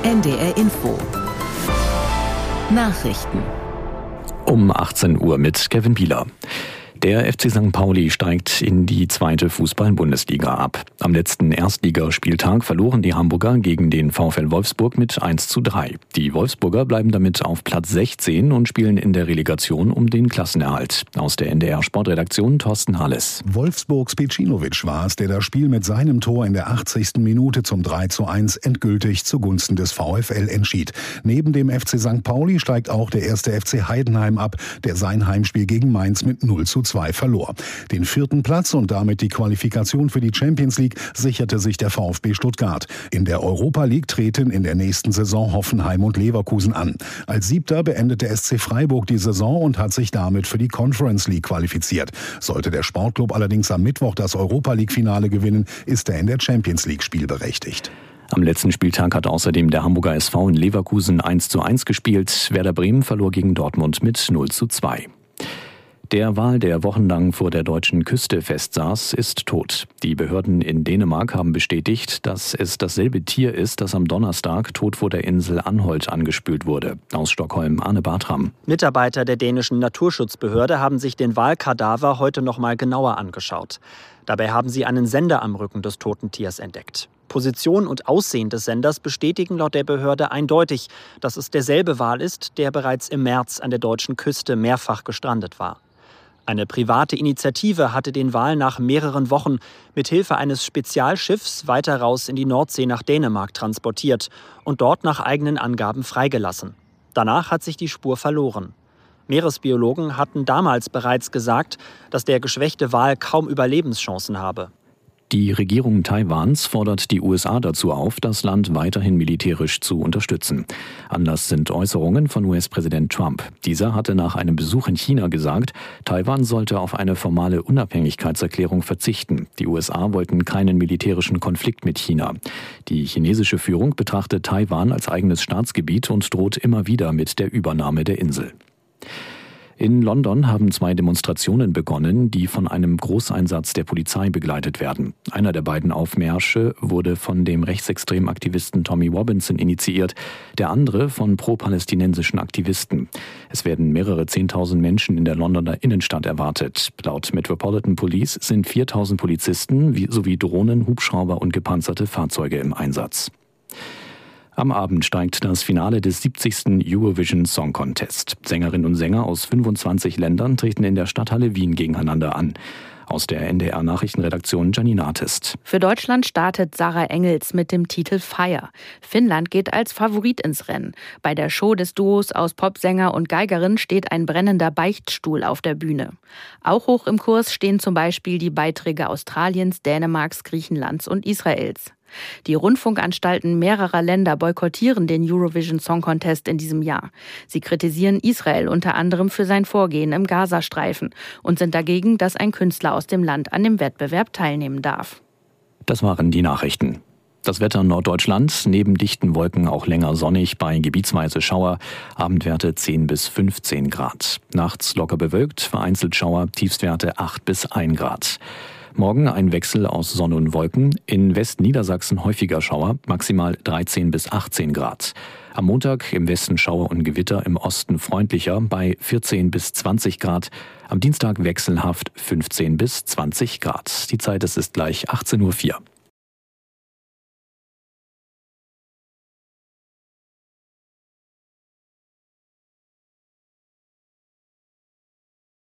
NDR Info. Nachrichten. Um 18 Uhr mit Kevin Bieler. Der FC St. Pauli steigt in die 2. Fußball-Bundesliga ab. Am letzten Erstligaspieltag verloren die Hamburger gegen den VfL Wolfsburg mit 1:3. Die Wolfsburger bleiben damit auf Platz 16 und spielen in der Relegation um den Klassenerhalt. Aus der NDR Sportredaktion Thorsten Halles. Wolfsburgs Pecinovic war es, der das Spiel mit seinem Tor in der 80. Minute zum 3:1 endgültig zugunsten des VfL entschied. Neben dem FC St. Pauli steigt auch der 1. FC Heidenheim ab, der sein Heimspiel gegen Mainz mit 0:2 verlor. Den 4. Platz und damit die Qualifikation für die Champions League sicherte sich der VfB Stuttgart. In der Europa League treten in der nächsten Saison Hoffenheim und Leverkusen an. Als 7. beendet der SC Freiburg die Saison und hat sich damit für die Conference League qualifiziert. Sollte der Sportclub allerdings am Mittwoch das Europa League-Finale gewinnen, ist er in der Champions League spielberechtigt. Am letzten Spieltag hat außerdem der Hamburger SV in Leverkusen 1:1 gespielt. Werder Bremen verlor gegen Dortmund mit 0:2. Der Wal, der wochenlang vor der deutschen Küste festsaß, ist tot. Die Behörden in Dänemark haben bestätigt, dass es dasselbe Tier ist, das am Donnerstag tot vor der Insel Anholt angespült wurde. Aus Stockholm Arne Bartram. Mitarbeiter der dänischen Naturschutzbehörde haben sich den Walkadaver heute noch mal genauer angeschaut. Dabei haben sie einen Sender am Rücken des toten Tiers entdeckt. Position und Aussehen des Senders bestätigen laut der Behörde eindeutig, dass es derselbe Wal ist, der bereits im März an der deutschen Küste mehrfach gestrandet war. Eine private Initiative hatte den Wal nach mehreren Wochen mit Hilfe eines Spezialschiffs weiter raus in die Nordsee nach Dänemark transportiert und dort nach eigenen Angaben freigelassen. Danach hat sich die Spur verloren. Meeresbiologen hatten damals bereits gesagt, dass der geschwächte Wal kaum Überlebenschancen habe. Die Regierung Taiwans fordert die USA dazu auf, das Land weiterhin militärisch zu unterstützen. Anlass sind Äußerungen von US-Präsident Trump. Dieser hatte nach einem Besuch in China gesagt, Taiwan sollte auf eine formale Unabhängigkeitserklärung verzichten. Die USA wollten keinen militärischen Konflikt mit China. Die chinesische Führung betrachtet Taiwan als eigenes Staatsgebiet und droht immer wieder mit der Übernahme der Insel. In London haben 2 Demonstrationen begonnen, die von einem Großeinsatz der Polizei begleitet werden. Einer der beiden Aufmärsche wurde von dem rechtsextremen Aktivisten Tommy Robinson initiiert, der andere von pro-palästinensischen Aktivisten. Es werden mehrere 10.000 Menschen in der Londoner Innenstadt erwartet. Laut Metropolitan Police sind 4.000 Polizisten sowie Drohnen, Hubschrauber und gepanzerte Fahrzeuge im Einsatz. Am Abend steigt das Finale des 70. Eurovision Song Contest. Sängerinnen und Sänger aus 25 Ländern treten in der Stadthalle Wien gegeneinander an. Aus der NDR Nachrichtenredaktion Janine Artist. Für Deutschland startet Sarah Engels mit dem Titel Fire. Finnland geht als Favorit ins Rennen. Bei der Show des Duos aus Popsänger und Geigerin steht ein brennender Beichtstuhl auf der Bühne. Auch hoch im Kurs stehen zum Beispiel die Beiträge Australiens, Dänemarks, Griechenlands und Israels. Die Rundfunkanstalten mehrerer Länder boykottieren den Eurovision Song Contest in diesem Jahr. Sie kritisieren Israel unter anderem für sein Vorgehen im Gazastreifen und sind dagegen, dass ein Künstler aus dem Land an dem Wettbewerb teilnehmen darf. Das waren die Nachrichten. Das Wetter in Norddeutschland, neben dichten Wolken auch länger sonnig bei gebietsweise Schauer, Abendwerte 10 bis 15 Grad. Nachts locker bewölkt, vereinzelt Schauer, Tiefstwerte 8 bis 1 Grad. Morgen ein Wechsel aus Sonne und Wolken, in Westniedersachsen häufiger Schauer, maximal 13 bis 18 Grad. Am Montag im Westen Schauer und Gewitter, im Osten freundlicher bei 14 bis 20 Grad. Am Dienstag wechselhaft 15 bis 20 Grad. Die Zeit ist gleich 18:04 Uhr.